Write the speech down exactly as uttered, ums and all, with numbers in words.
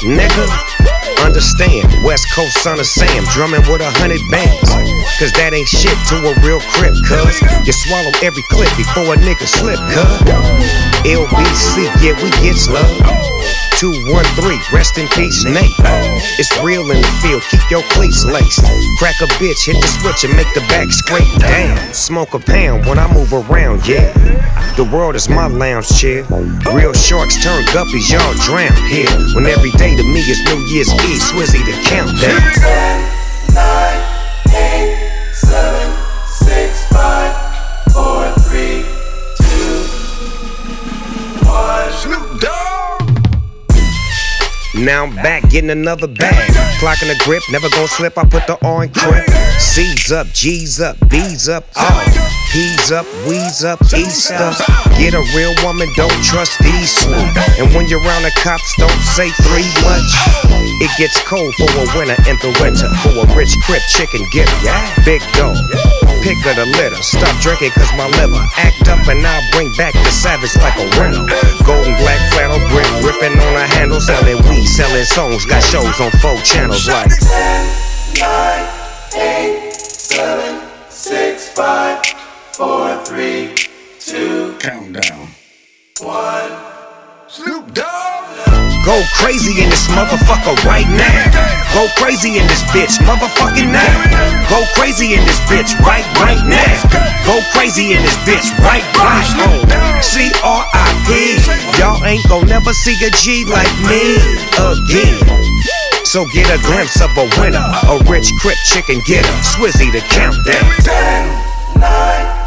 nigga. Understand, West Coast son of Sam, drumming with a hundred bands. Cause that ain't shit to a real crip, cuz you swallow every clip before a nigga slip, cuz L B C, yeah, we get love. Two one three, rest in peace, Nate. It's real in the field, keep your cleats laced. Crack a bitch, hit the switch and make the back scrape down. Smoke a pound when I move around, yeah. The world is my lounge chair. Real sharks turn guppies, y'all drown here. When every day to me is New Year's Eve, Swizzy the countdown. ten, nine, eight, seven, six, five, four, three, two, one. Snoop Dogg. Now I'm back getting another bag. Clocking the grip, never gon' slip. I put the R in crib. C's up, G's up, B's up, all. P's up, we's up, East up. Get a real woman, don't trust these slow. And when you're around the cops, don't say three much. It gets cold for a winter in the winter. For a rich crip chicken getter. Big dog, pick of the litter. Stop drinking cause my liver act up and I'll bring back the savage like a rental. Golden black flannel grip, ripping on a handle. Selling weed, selling songs, got shows on four channels like ten, nine, eight, seven, six, five, four, three, two, Countdown. one. Snoop Dogg. go crazy in this motherfucker right now. Go crazy in this bitch, motherfucking now. Go crazy in this bitch right, right now. Go crazy in this bitch right, right on. C R I P. Y'all ain't gon' never see a G like me again. So get a glimpse of a winner, a rich crip chicken getter. Swizzy the countdown. ten, nine,